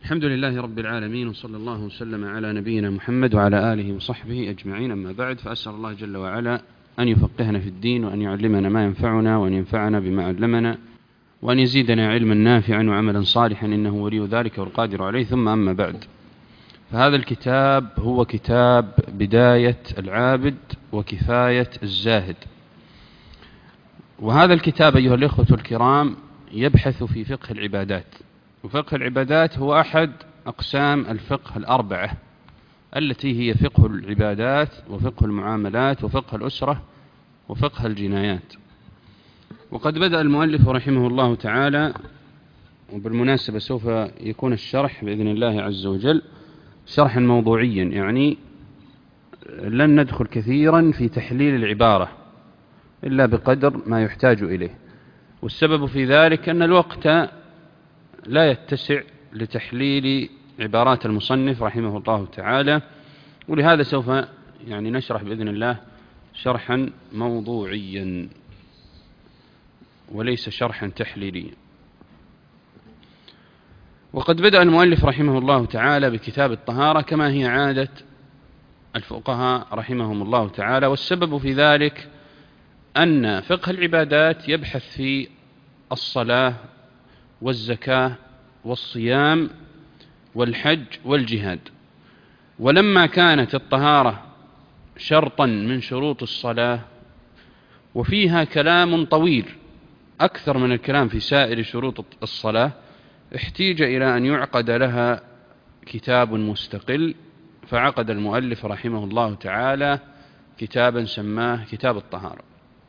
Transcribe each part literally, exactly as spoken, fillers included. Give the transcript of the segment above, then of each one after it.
الحمد لله رب العالمين، وصلى الله وسلم على نبينا محمد وعلى آله وصحبه أجمعين. أما بعد، فأسأل الله جل وعلا أن يفقهنا في الدين، وأن يعلمنا ما ينفعنا، وأن ينفعنا بما علمنا، وأن يزيدنا علما نافعا وعملا صالحا، إنه ولي ذلك والقادر عليه. ثم أما بعد، فهذا الكتاب هو كتاب بداية العابد وكفاية الزاهد. وهذا الكتاب أيها الإخوة الكرام يبحث في فقه العبادات، وفقه العبادات هو أحد أقسام الفقه الأربعة التي هي فقه العبادات وفقه المعاملات وفقه الأسرة وفقه الجنايات. وقد بدأ المؤلف رحمه الله تعالى، وبالمناسبة سوف يكون الشرح بإذن الله عز وجل شرحا موضوعيا، يعني لن ندخل كثيرا في تحليل العبارة إلا بقدر ما يحتاج إليه. والسبب في ذلك أن الوقت لا يتسع لتحليل عبارات المصنف رحمه الله تعالى، ولهذا سوف يعني نشرح بإذن الله شرحا موضوعيا وليس شرحا تحليليا. وقد بدأ المؤلف رحمه الله تعالى بكتاب الطهارة كما هي عادة الفقهاء رحمهم الله تعالى، والسبب في ذلك أن فقه العبادات يبحث في الصلاة والزكاة والصيام والحج والجهاد. ولما كانت الطهارة شرطا من شروط الصلاة وفيها كلام طويل أكثر من الكلام في سائر شروط الصلاة، احتيج إلى أن يعقد لها كتاب مستقل، فعقد المؤلف رحمه الله تعالى كتابا سماه كتاب الطهارة.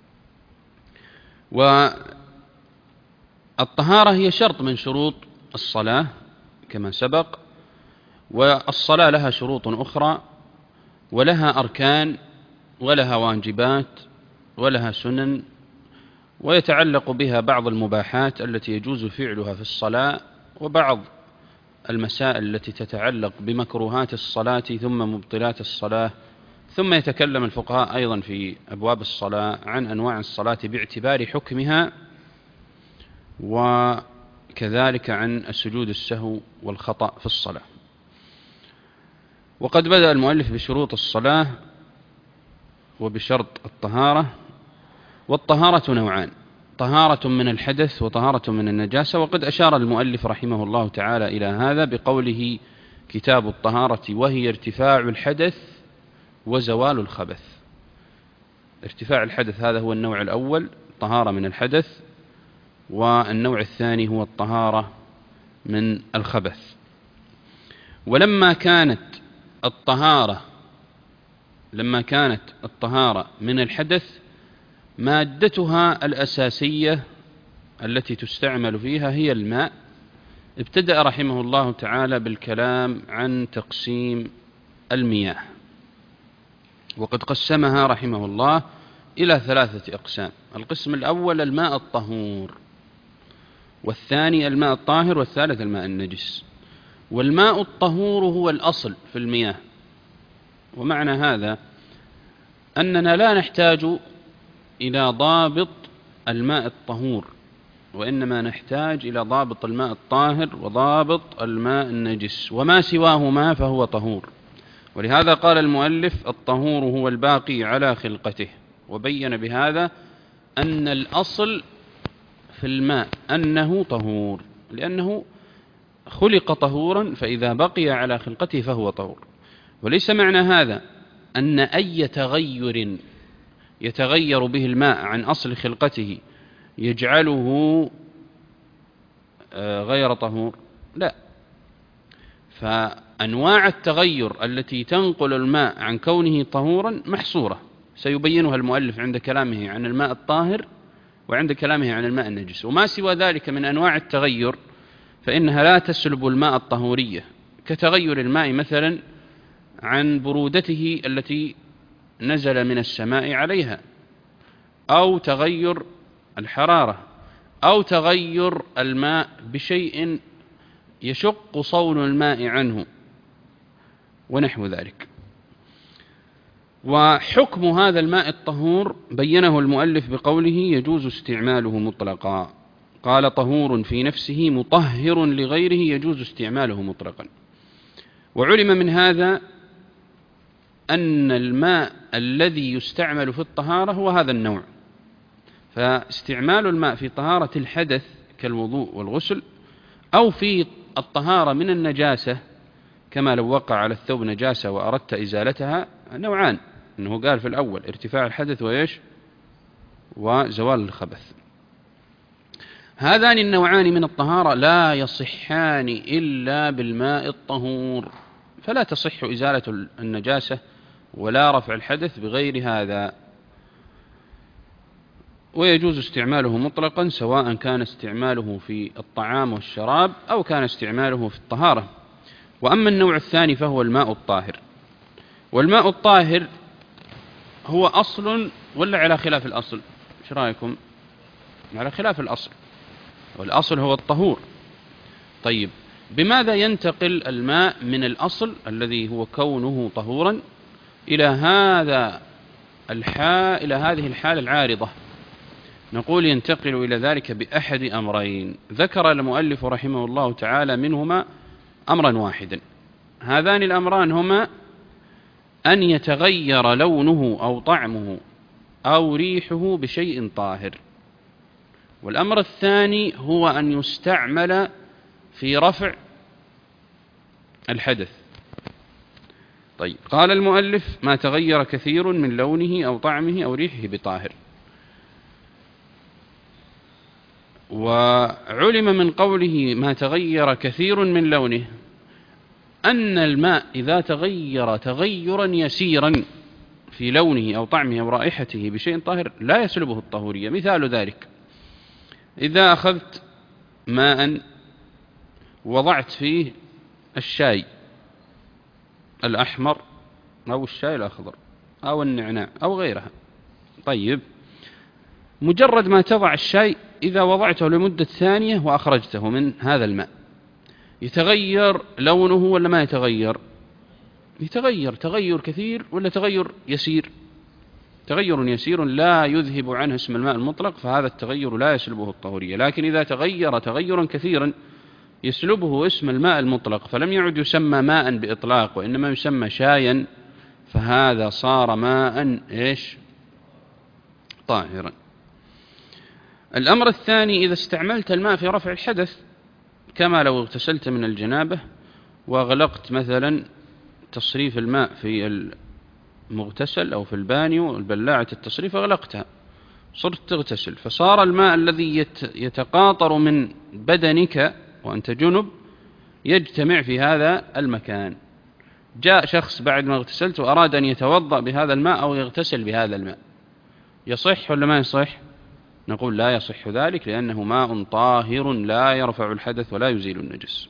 والطهارة هي شرط من شروط الصلاة كما سبق، والصلاة لها شروط أخرى ولها أركان ولها واجبات ولها سنن، ويتعلق بها بعض المباحات التي يجوز فعلها في الصلاة، وبعض المسائل التي تتعلق بمكروهات الصلاة ثم مبطلات الصلاة. ثم يتكلم الفقهاء أيضا في أبواب الصلاة عن أنواع الصلاة باعتبار حكمها، وكذلك عن السجود السهو والخطأ في الصلاة. وقد بدأ المؤلف بشروط الصلاة وبشرط الطهارة. والطهارة نوعان: طهارة من الحدث وطهارة من النجاسة. وقد أشار المؤلف رحمه الله تعالى إلى هذا بقوله كتاب الطهارة، وهي ارتفاع الحدث وزوال الخبث. ارتفاع الحدث هذا هو النوع الأول، طهارة من الحدث، والنوع الثاني هو الطهارة من الخبث. ولما كانت الطهارة لما كانت الطهارة من الحدث مادتها الأساسية التي تستعمل فيها هي الماء، ابتدأ رحمه الله تعالى بالكلام عن تقسيم المياه، وقد قسمها رحمه الله إلى ثلاثة أقسام: القسم الأول الماء الطهور، والثاني الماء الطاهر، والثالث الماء النجس. والماء الطهور هو الأصل في المياه، ومعنى هذا أننا لا نحتاج إلى ضابط الماء الطهور، وإنما نحتاج إلى ضابط الماء الطاهر وضابط الماء النجس، وما سواهما فهو طهور. ولهذا قال المؤلف: الطهور هو الباقي على خلقته. وبين بهذا أن الأصل في الماء أنه طهور، لأنه خلق طهورا، فإذا بقي على خلقته فهو طهور. وليس معنى هذا أن أي تغير يتغير به الماء عن أصل خلقته يجعله غير طهور، لا. فأنواع التغير التي تنقل الماء عن كونه طهورا محصورة، سيبينها المؤلف عند كلامه عن الماء الطاهر وعند كلامه عن الماء النجس. وما سوى ذلك من أنواع التغير فإنها لا تسلب الماء الطهورية، كتغير الماء مثلا عن برودته التي نزل من السماء عليها، أو تغير الحرارة، أو تغير الماء بشيء يشق صون الماء عنه ونحو ذلك. وحكم هذا الماء الطهور بينه المؤلف بقوله: يجوز استعماله مطلقا. قال طهور في نفسه مطهر لغيره يجوز استعماله مطلقا. وعلم من هذا أن الماء الذي يستعمل في الطهارة هو هذا النوع، فاستعمال الماء في طهارة الحدث كالوضوء والغسل أو في الطهارة من النجاسة كما لو وقع على الثوب نجاسة وأردت إزالتها نوعان، أنه قال في الأول ارتفاع الحدث وإيش وزوال الخبث. هذان النوعان من الطهارة لا يصحان إلا بالماء الطهور، فلا تصح إزالة النجاسة ولا رفع الحدث بغير هذا. ويجوز استعماله مطلقا سواء كان استعماله في الطعام والشراب أو كان استعماله في الطهارة. وأما النوع الثاني فهو الماء الطاهر. والماء الطاهر هو أصل ولا على خلاف الأصل؟ ايش رأيكم؟ على خلاف الأصل، والأصل هو الطهور. طيب بماذا ينتقل الماء من الأصل الذي هو كونه طهورا إلى هذا الحال إلى هذه الحالة العارضة؟ نقول ينتقل إلى ذلك بأحد أمرين ذكر المؤلف رحمه الله تعالى منهما أمرا واحدا. هذان الأمران هما أن يتغير لونه أو طعمه أو ريحه بشيء طاهر، والأمر الثاني هو أن يستعمل في رفع الحدث. طيب قال المؤلف ما تغير كثير من لونه أو طعمه أو ريحه بطاهر. وعلم من قوله ما تغير كثير من لونه أن الماء إذا تغير تغيرا يسيرا في لونه أو طعمه أو رائحته بشيء طاهر لا يسلبه الطهورية. مثال ذلك إذا أخذت ماء وضعت فيه الشاي الأحمر أو الشاي الأخضر أو النعناع أو غيرها، طيب مجرد ما تضع الشاي إذا وضعته لمدة ثانية وأخرجته من هذا الماء يتغير لونه ولا ما يتغير؟ يتغير تغير كثير ولا تغير يسير؟ تغير يسير لا يذهب عنه اسم الماء المطلق، فهذا التغير لا يسلبه الطهورية. لكن إذا تغير تغيرا كثيرا يسلبه اسم الماء المطلق فلم يعد يسمى ماء بإطلاق وإنما يسمى شايا، فهذا صار ماء إيش طاهرا. الأمر الثاني إذا استعملت الماء في رفع الحدث كما لو اغتسلت من الجنابة وأغلقت مثلا تصريف الماء في المغتسل أو في البانيو البلاعة التصريف أغلقتها صرت تغتسل، فصار الماء الذي يتقاطر من بدنك وأنت جنب يجتمع في هذا المكان. جاء شخص بعد ما اغتسلت وأراد أن يتوضأ بهذا الماء أو يغتسل بهذا الماء، يصح ولا ما يصح؟ نقول لا يصح ذلك لأنه ماء طاهر لا يرفع الحدث ولا يزيل النجس.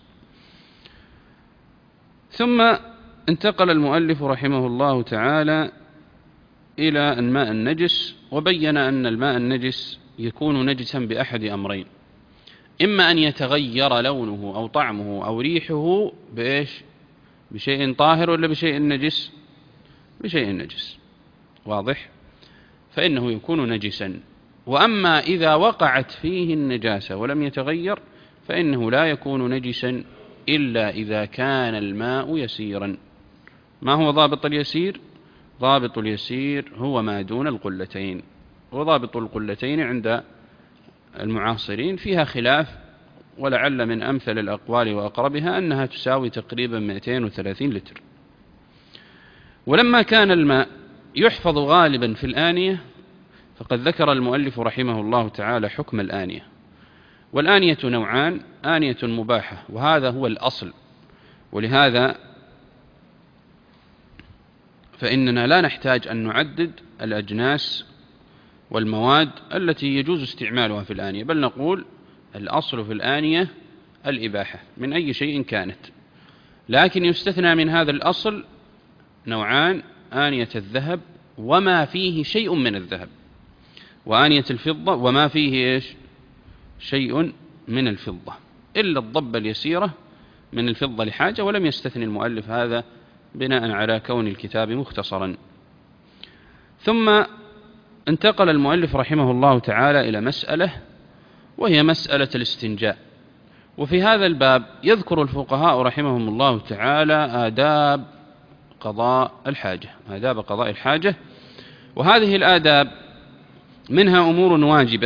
ثم انتقل المؤلف رحمه الله تعالى إلى الماء النجس، وبين أن الماء النجس يكون نجسا بأحد أمرين: إما أن يتغير لونه أو طعمه أو ريحه بإيش؟ بشيء طاهر ولا بشيء نجس؟ بشيء نجس، واضح؟ فإنه يكون نجسا. وأما إذا وقعت فيه النجاسة ولم يتغير فإنه لا يكون نجسا إلا إذا كان الماء يسيرا. ما هو ضابط اليسير؟ ضابط اليسير هو ما دون القلتين، وضابط القلتين عند المعاصرين فيها خلاف، ولعل من أمثل الأقوال وأقربها أنها تساوي تقريبا مئتين وثلاثين لتر. ولما كان الماء يحفظ غالبا في الآنية فقد ذكر المؤلف رحمه الله تعالى حكم الآنية. والآنية نوعان: آنية مباحة وهذا هو الأصل، ولهذا فإننا لا نحتاج أن نعدد الأجناس والمواد التي يجوز استعمالها في الآنية، بل نقول الأصل في الآنية الإباحة من أي شيء كانت. لكن يستثنى من هذا الأصل نوعان: آنية الذهب وما فيه شيء من الذهب، وآنية الفضة وما فيه إيش؟ شيء من الفضة، إلا الضبة اليسيرة من الفضة لحاجة، ولم يستثني المؤلف هذا بناء على كون الكتاب مختصرا. ثم انتقل المؤلف رحمه الله تعالى إلى مسألة وهي مسألة الاستنجاء. وفي هذا الباب يذكر الفقهاء رحمهم الله تعالى آداب قضاء الحاجة، آداب قضاء الحاجة. وهذه الآداب منها أمور واجبة،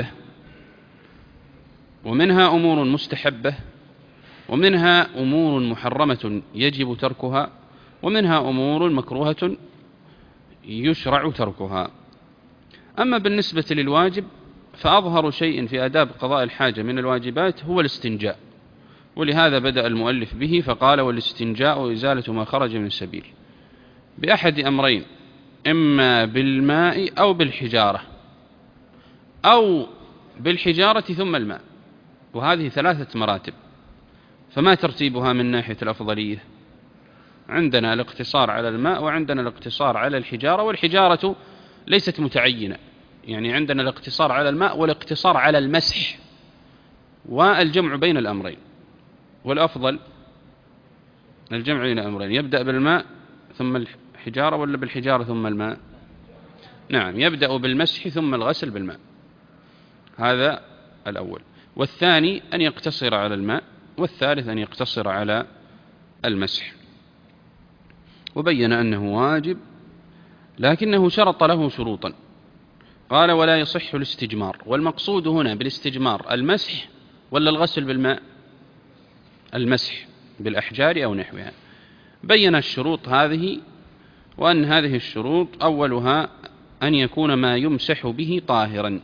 ومنها أمور مستحبة، ومنها أمور محرمة يجب تركها، ومنها أمور مكروهة يشرع تركها. أما بالنسبة للواجب فأظهر شيء في آداب قضاء الحاجة من الواجبات هو الاستنجاء، ولهذا بدأ المؤلف به فقال: والاستنجاء إزالة ما خرج من السبيل بأحد أمرين، إما بالماء أو بالحجارة، أو بالحجارة ثم الماء، وهذه ثلاثة مراتب. فما ترتيبها من ناحية الأفضلية؟ عندنا الاقتصار على الماء، وعندنا الاقتصار على الحجارة، والحجارة ليست متعينة، يعني عندنا الاقتصار على الماء والاقتصار على المسح، والجمع بين الأمرين. والأفضل الجمع بين الأمرين، يبدأ بالماء ثم الحجارة ولا بالحجارة ثم الماء؟ نعم، يبدأ بالمسح ثم الغسل بالماء، هذا الأول. والثاني أن يقتصر على الماء، والثالث أن يقتصر على المسح. وبين أنه واجب، لكنه شرط له شروطا. قال: ولا يصح الاستجمار. والمقصود هنا بالاستجمار المسح ولا الغسل بالماء؟ المسح بالأحجار أو نحوها. بين الشروط هذه، وأن هذه الشروط أولها أن يكون ما يمسح به طاهرا،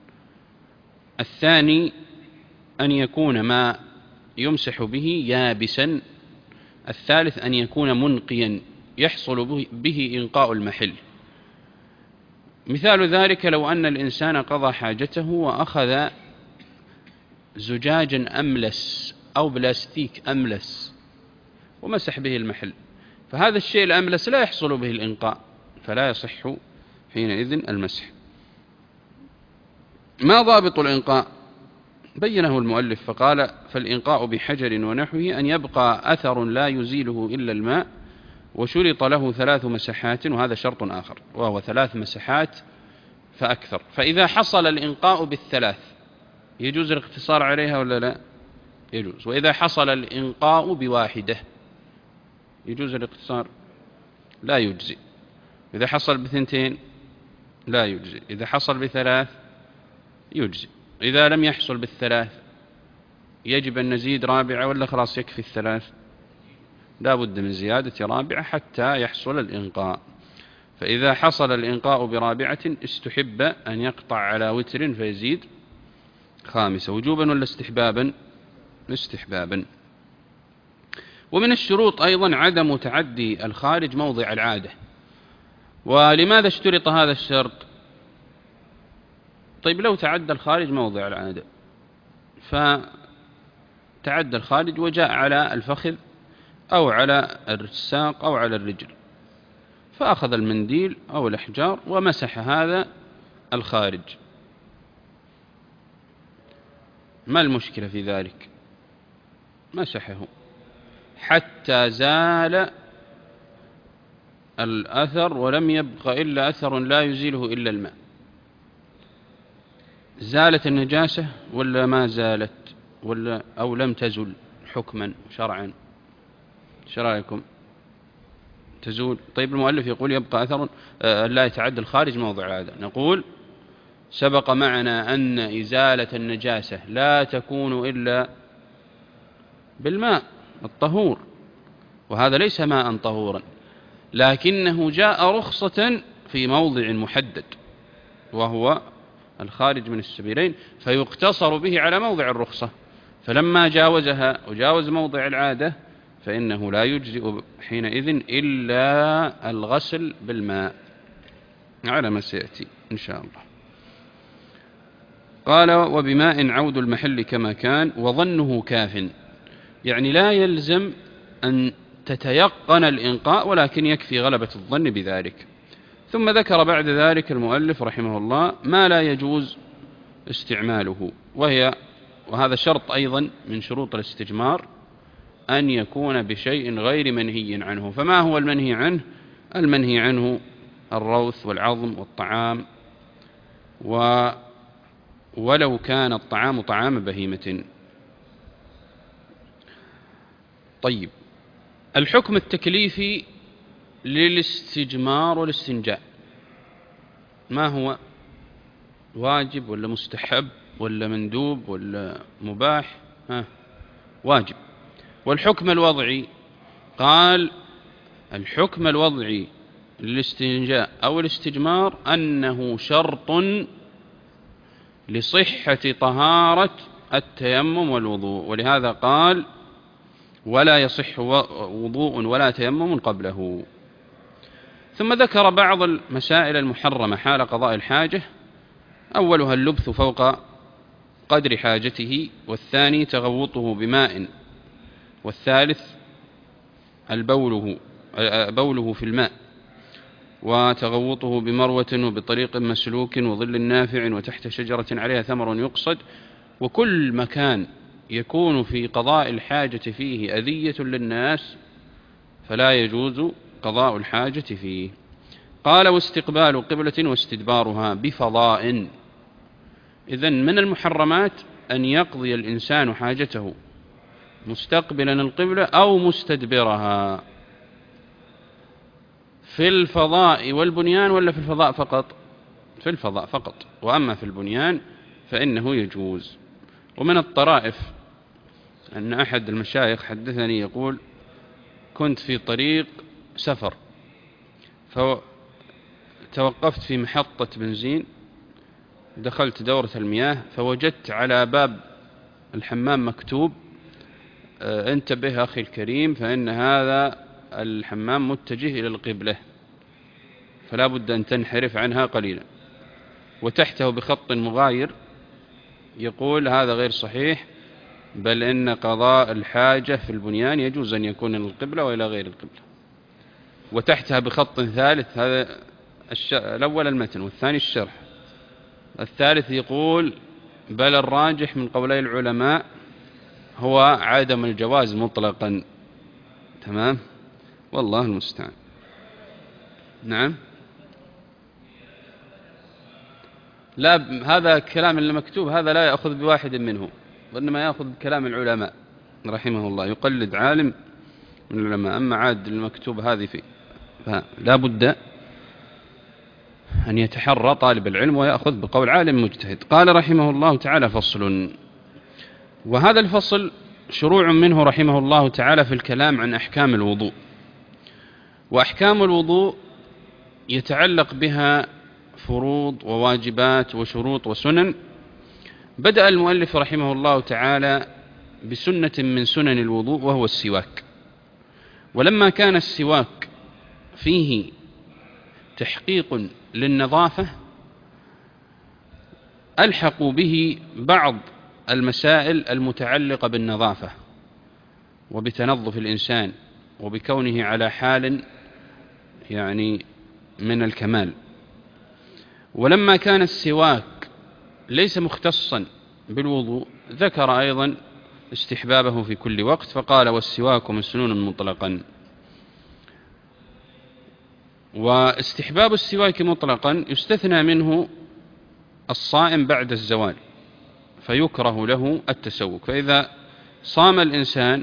الثاني أن يكون ما يمسح به يابسا، الثالث أن يكون منقيا يحصل به إنقاء المحل. مثال ذلك لو أن الإنسان قضى حاجته وأخذ زجاجا أملس أو بلاستيك أملس ومسح به المحل، فهذا الشيء الأملس لا يحصل به الإنقاء، فلا يصح حينئذ المسح. ما ضابط الإنقاء؟ بينه المؤلف فقال: فالإنقاء بحجر ونحوه أن يبقى أثر لا يزيله إلا الماء، وشرط له ثلاث مسحات، وهذا شرط آخر وهو ثلاث مسحات فأكثر. فإذا حصل الإنقاء بالثلاث يجوز الاقتصار عليها ولا لا؟ يجوز. وإذا حصل الإنقاء بواحدة يجوز الاقتصار؟ لا يجزي. إذا حصل بثنتين لا يجزي. إذا حصل بثلاث يجزي. إذا لم يحصل بالثلاث يجب أن نزيد رابعة ولا خلاص يكفي الثلاث؟ لا بد من زيادة رابعة حتى يحصل الإنقاء. فإذا حصل الإنقاء برابعة استحب أن يقطع على وتر فيزيد خامسة، وجوبا ولا استحبابا؟ استحبابا. ومن الشروط أيضا عدم تعدي الخارج موضع العادة. ولماذا اشترط هذا الشرط؟ طيب لو تعدى الخارج موضع العادة، فتعدى الخارج وجاء على الفخذ أو على الساق أو على الرجل، فأخذ المنديل أو الأحجار ومسح هذا الخارج، ما المشكلة في ذلك؟ مسحه حتى زال الأثر ولم يبق إلا أثر لا يزيله إلا الماء. زالت النجاسة ولا ما زالت، ولا أو لم تزل حكما شرعا؟ ايش رأيكم؟ تزول. طيب المؤلف يقول يبقى أثر لا يتعدى الخارج موضع العادة. نقول سبق معنا أن إزالة النجاسة لا تكون إلا بالماء الطهور، وهذا ليس ماء طهورا، لكنه جاء رخصة في موضع محدد وهو الخارج من السبيلين، فيقتصر به على موضع الرخصة. فلما جاوزها وجاوز موضع العادة فإنه لا يجزئ حينئذ إلا الغسل بالماء على ما سيأتي إن شاء الله. قال: وبماء عود المحل كما كان وظنه كاف، يعني لا يلزم أن تتيقن الإنقاء، ولكن يكفي غلبة الظن بذلك. ثم ذكر بعد ذلك المؤلف رحمه الله ما لا يجوز استعماله، وهي وهذا شرط أيضا من شروط الاستجمار أن يكون بشيء غير منهي عنه. فما هو المنهي عنه؟ المنهي عنه الروث والعظم والطعام ولو كان الطعام طعام بهيمة. طيب، الحكم التكليفي للاستجمار والاستنجاء ما هو؟ واجب ولا مستحب ولا مندوب ولا مباح؟ ها، واجب. والحكم الوضعي، قال الحكم الوضعي للاستنجاء أو الاستجمار أنه شرط لصحة طهارة التيمم والوضوء، ولهذا قال ولا يصح وضوء ولا تيمم قبله. ثم ذكر بعض المسائل المحرمة حال قضاء الحاجة، أولها اللبث فوق قدر حاجته، والثاني تغوطه بماء، والثالث البوله بوله في الماء، وتغوطه بمروة وبطريق مسلوك وظل نافع وتحت شجرة عليها ثمر يقصد، وكل مكان يكون في قضاء الحاجة فيه أذية للناس فلا يجوز قضاء الحاجة فيه. قال واستقبال قبلة واستدبارها بفضاء. إذن من المحرمات أن يقضي الإنسان حاجته مستقبلا القبلة أو مستدبرها، في الفضاء والبنيان ولا في الفضاء فقط؟ في الفضاء فقط، وأما في البنيان فإنه يجوز. ومن الطرائف أن أحد المشايخ حدثني يقول كنت في طريق سفر فتوقفت في محطة بنزين، دخلت دورة المياه فوجدت على باب الحمام مكتوب انتبه أخي الكريم فإن هذا الحمام متجه إلى القبلة فلا بد أن تنحرف عنها قليلا، وتحته بخط مغاير يقول هذا غير صحيح، بل إن قضاء الحاجة في البنيان يجوز أن يكون إلى القبلة وإلى غير القبلة. وتحتها بخط ثالث، هذا الأول المتن والثاني الشرح، الثالث يقول بل الراجح من قولي العلماء هو عدم الجواز مطلقا. تمام، والله المستعان. نعم، لا، هذا كلام اللي مكتوب هذا لا يأخذ بواحد منه، وإنما يأخذ كلام العلماء رحمه الله، يقلد عالم من العلماء. أما عاد المكتوب هذه فيه فلا بد أن يتحرى طالب العلم ويأخذ بقول عالم مجتهد. قال رحمه الله تعالى فصل، وهذا الفصل شروع منه رحمه الله تعالى في الكلام عن أحكام الوضوء. وأحكام الوضوء يتعلق بها فروض وواجبات وشروط وسنن. بدأ المؤلف رحمه الله تعالى بسنة من سنن الوضوء وهو السواك. ولما كان السواك فيه تحقيق للنظافة ألحقوا به بعض المسائل المتعلقة بالنظافة وبتنظف الإنسان وبكونه على حال يعني من الكمال. ولما كان السواك ليس مختصا بالوضوء ذكر أيضا استحبابه في كل وقت، فقال والسواك مسنون مطلقا. واستحباب السواك مطلقا يستثنى منه الصائم بعد الزوال فيكره له التسوك. فإذا صام الإنسان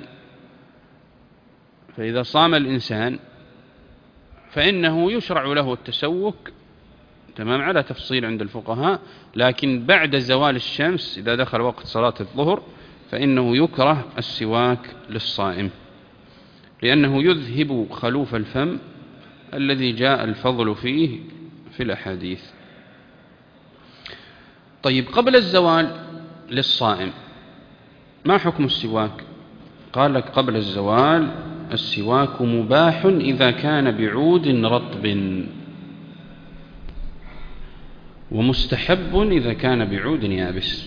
فإذا صام الإنسان فإنه يشرع له التسوك، تمام، على تفصيل عند الفقهاء، لكن بعد زوال الشمس إذا دخل وقت صلاة الظهر فإنه يكره السواك للصائم، لأنه يذهب خلوف الفم الذي جاء الفضل فيه في الأحاديث. طيب، قبل الزوال للصائم ما حكم السواك؟ قال لك قبل الزوال السواك مباح إذا كان بعود رطب، ومستحب إذا كان بعود يابس.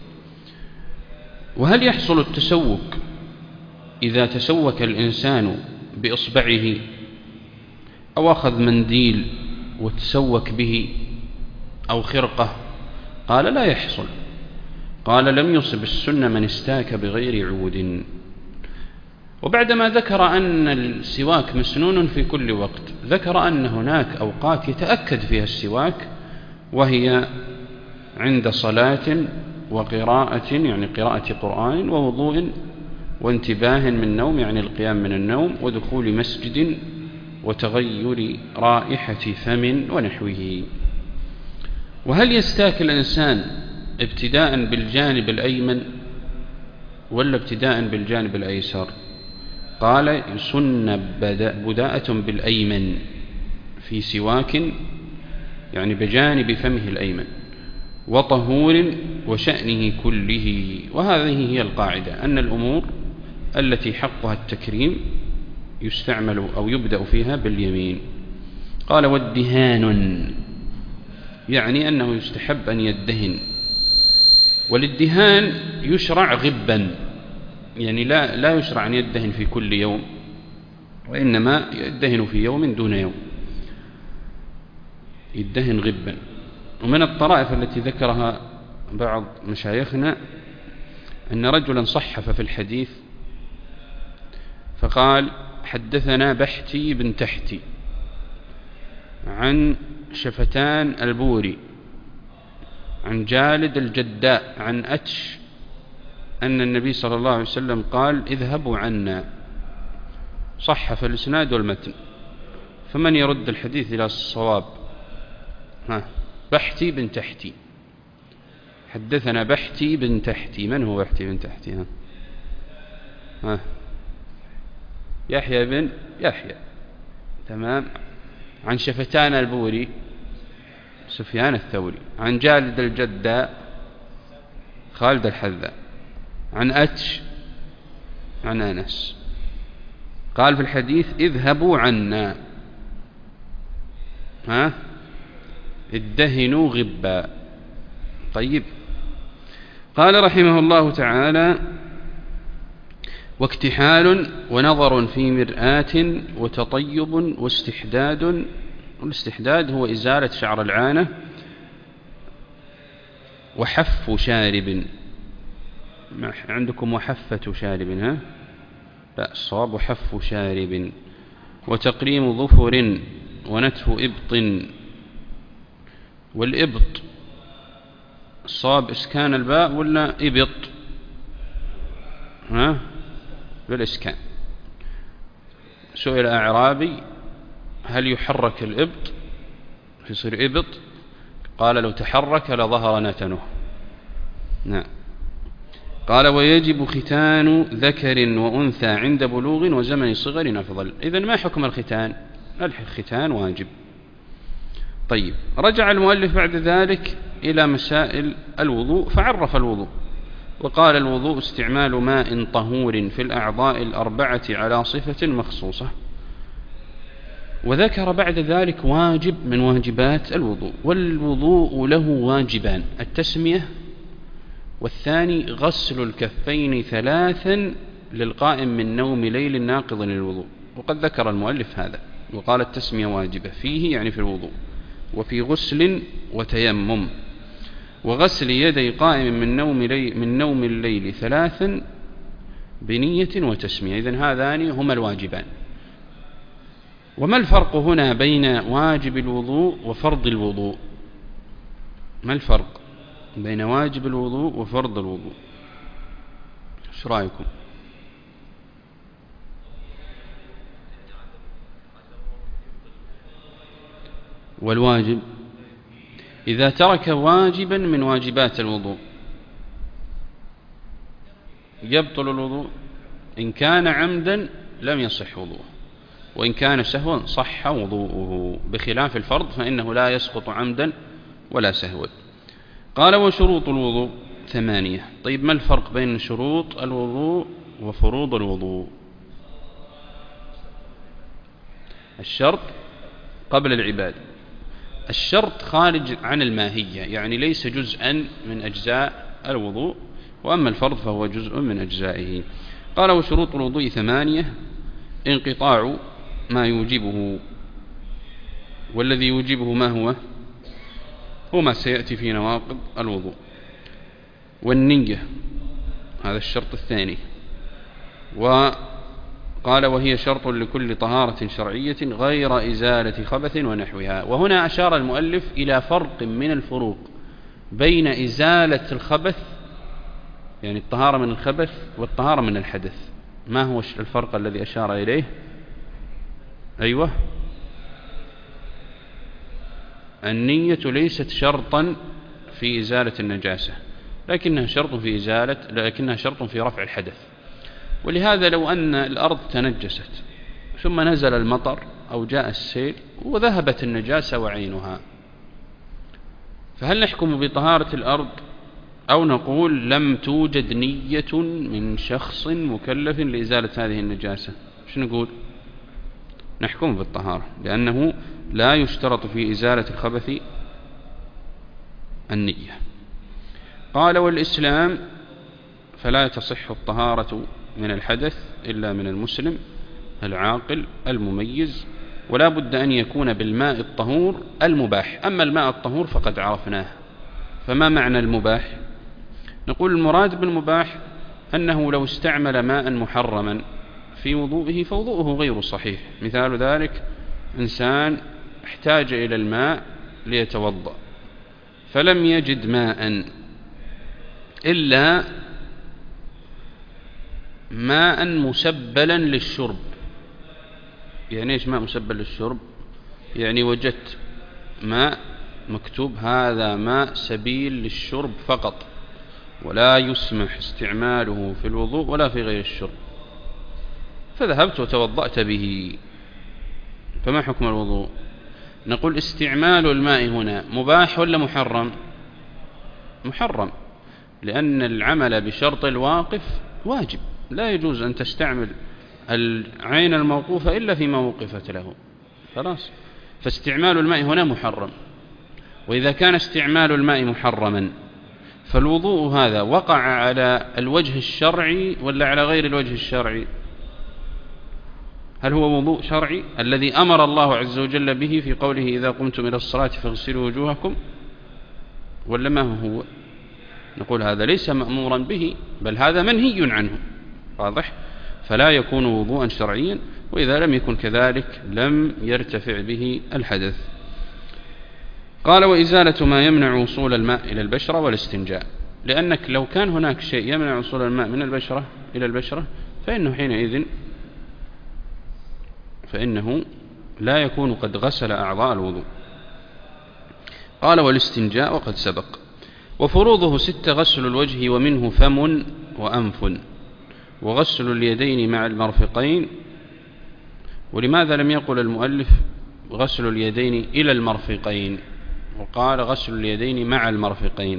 وهل يحصل التسوك إذا تسوك الإنسان بإصبعه أو أخذ منديل وتسوك به أو خرقة؟ قال لا يحصل. قال لم يصب السنة من استاك بغير عود. وبعدما ذكر أن السواك مسنون في كل وقت ذكر أن هناك أوقات يتأكد فيها السواك، وهي عند صلاة وقراءة يعني قراءة قرآن ووضوء وانتباه من نوم يعني القيام من النوم ودخول مسجد وتغير رائحة فم ونحوه. وهل يستاك الإنسان ابتداء بالجانب الأيمن ولا ابتداء بالجانب الأيسر؟ قال يسن بداءة بالأيمن في سواك يعني بجانب فمه الأيمن وطهور وشأنه كله. وهذه هي القاعدة أن الأمور التي حقها التكريم يستعمل أو يبدأ فيها باليمين. قال والدهان يعني أنه يستحب أن يدهن، والادهان يشرع غبا يعني لا, لا يشرع أن يدهن في كل يوم، وإنما يدهن في يوم دون يوم، يدهن غبا. ومن الطرائف التي ذكرها بعض مشايخنا أن رجلا صحف في الحديث فقال حدثنا بحتي بن تحتي عن شفتان البوري عن جالد الجداء عن أتش أن النبي صلى الله عليه وسلم قال اذهبوا عنا، صحف الإسناد والمتن، فمن يرد الحديث إلى الصواب؟ ها بحتي بن تحتي، حدثنا بحتي بن تحتي، من هو بحتي بن تحتي؟ ها, ها. يحيى بن يحيى، تمام. عن شفتان البوري سفيان الثوري، عن جالد الجداء خالد الحذاء، عن أتش عن أنس. قال في الحديث اذهبوا عنا، ها ادهنوا غبا. طيب. قال رحمه الله تعالى واكتحال ونظر في مرآة وتطيب واستحداد. والاستحداد هو إزالة شعر العانة، وحف شارب. عندكم وحفة شارب، ها لا الصواب وحف شارب. وتقريم ظفر ونتف إبط. والإبط الصواب إسكان الباء ولا إبط؟ ها بالإسكان. سئل أعرابي هل يحرك الإبط يصير إبط؟ قال لو تحرك لظهر نتنه. نعم. قال ويجب ختان ذكر وأنثى عند بلوغ وزمن صغر أفضل. إذن ما حكم الختان؟ الختان واجب. طيب. رجع المؤلف بعد ذلك إلى مسائل الوضوء فعرف الوضوء وقال الوضوء استعمال ماء طهور في الأعضاء الأربعة على صفة مخصوصة. وذكر بعد ذلك واجب من واجبات الوضوء. والوضوء له واجبان: التسمية، والثاني غسل الكفين ثلاثا للقائم من نوم ليل ناقض للوضوء. وقد ذكر المؤلف هذا وقال التسمية واجبة فيه يعني في الوضوء، وفي غسل وتيمم. وغسل يدي قائم من نوم, لي من نوم الليل ثلاثا بنية وتسمية. إذن هذان هما الواجبان. وما الفرق هنا بين واجب الوضوء وفرض الوضوء؟ ما الفرق بين واجب الوضوء وفرض الوضوء؟ ايش رأيكم؟ والواجب إذا ترك واجبا من واجبات الوضوء يبطل الوضوء. إن كان عمدا لم يصح وضوءه، وإن كان سهوا صح وضوءه، بخلاف الفرض فإنه لا يسقط عمدا ولا سهوا. قال وشروط الوضوء ثمانية. طيب ما الفرق بين شروط الوضوء وفروض الوضوء؟ الشرط قبل العبادة. الشرط خارج عن الماهية يعني ليس جزءا من أجزاء الوضوء، وأما الفرض فهو جزء من أجزائه. قال وشروط الوضوء ثمانية: انقطاع ما يوجبه، والذي يوجبه ما هو؟ هو ما سيأتي في نواقض الوضوء. والنية هذا الشرط الثاني. وقال وهي شرط لكل طهارة شرعية غير إزالة خبث ونحوها. وهنا أشار المؤلف إلى فرق من الفروق بين إزالة الخبث، يعني الطهارة من الخبث، والطهارة من الحدث. ما هو الفرق الذي أشار إليه؟ أيوة، النية ليست شرطا في إزالة النجاسة، لكنها شرط في إزالة لكنها شرط في رفع الحدث. ولهذا لو أن الأرض تنجست ثم نزل المطر أو جاء السيل وذهبت النجاسة وعينها، فهل نحكم بطهارة الأرض أو نقول لم توجد نية من شخص مكلف لإزالة هذه النجاسة؟ شو نقول؟ نحكم بالطهارة، لأنه لا يشترط في إزالة الخبث النية. قال: والإسلام فلا تصح الطهارة من الحدث إلا من المسلم العاقل المميز، ولا بد أن يكون بالماء الطهور المباح. أما الماء الطهور فقد عرفناه، فما معنى المباح؟ نقول المراد بالمباح أنه لو استعمل ماء محرما في وضوئه فوضوءه غير صحيح. مثال ذلك: إنسان احتاج إلى الماء ليتوضأ فلم يجد ماء إلا ماء مسبلا للشرب. يعني إيش ماء مسبل للشرب؟ يعني وجدت ماء مكتوب هذا ماء سبيل للشرب فقط، ولا يسمح استعماله في الوضوء ولا في غير الشرب، فذهبت وتوضأت به، فما حكم الوضوء؟ نقول استعمال الماء هنا مباح ولا محرم؟ محرم، لأن العمل بشرط الواقف واجب، لا يجوز أن تستعمل العين الموقوفة إلا فيما وقفت له، خلاص. فاستعمال الماء هنا محرم. وإذا كان استعمال الماء محرما فالوضوء هذا وقع على الوجه الشرعي ولا على غير الوجه الشرعي؟ هل هو وضوء شرعي الذي أمر الله عز وجل به في قوله: إذا قمتم إلى الصلاة فاغسلوا وجوهكم، ولا ما هو؟ نقول هذا ليس مأمورا به، بل هذا منهي عنه، واضح؟ فلا يكون وضوءا شرعيا، وإذا لم يكن كذلك لم يرتفع به الحدث. قال: وإزالة ما يمنع وصول الماء إلى البشرة والاستنجاء، لأنك لو كان هناك شيء يمنع وصول الماء من البشرة إلى البشرة فإنه حينئذ فإنه لا يكون قد غسل أعضاء الوضوء. قال: والاستنجاء وقد سبق. وفروضه ستة: غسل الوجه ومنه فم وأنف، وغسل اليدين مع المرفقين. ولماذا لم يقل المؤلف غسل اليدين إلى المرفقين وقال غسل اليدين مع المرفقين؟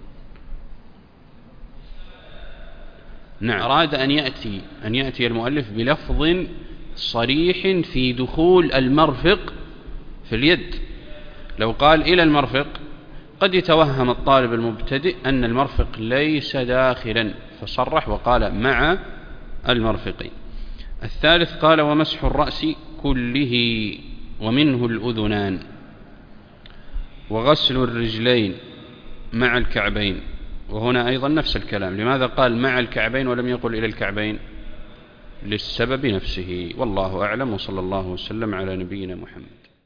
نعم، أراد أن يأتي أن يأتي المؤلف بلفظ صريح في دخول المرفق في اليد. لو قال إلى المرفق قد يتوهم الطالب المبتدئ أن المرفق ليس داخلا، فصرح وقال مع المرفقين. الثالث قال: ومسح الرأس كله ومنه الأذنان، وغسل الرجلين مع الكعبين. وهنا أيضا نفس الكلام. لماذا قال مع الكعبين ولم يقل إلى الكعبين؟ للسبب نفسه. والله أعلم، وصلى الله وسلم على نبينا محمد.